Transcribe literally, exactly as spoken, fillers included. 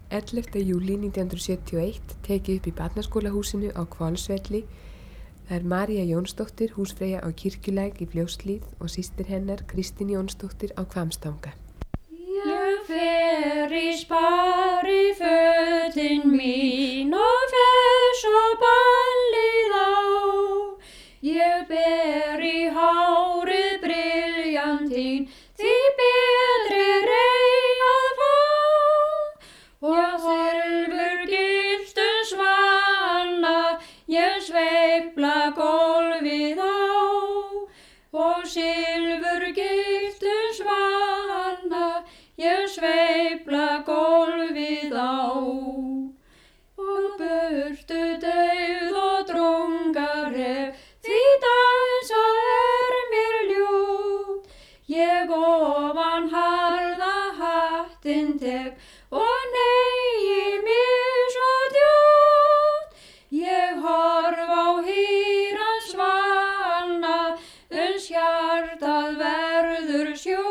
ellefta júlí nítján hundruð sjötíu og eitt tekið upp í Barnaskólahúsinu á Hvolsvelli. Það er María Jónsdóttir, húsfreyja á Kirkjulæk í Fljótshlíð og systir hennar Kristín Jónsdóttir á Hvammstanga. Ég fer í spari fötin mín og fer svo ballið á. Ég ber í hárið briljantín, því betri rey að fá. Og silfurgylltum svana ég sveifla gólfið á. Og silfurgylltum svana ég sveifla gólfið á. Og burtu dauð og drungaref, því dansa er mér ljúft. Ég ofan harða hattinn tek og neygi mér svo djúpt. Ég horf á hýran svana, uns hjartað verður sjúkt.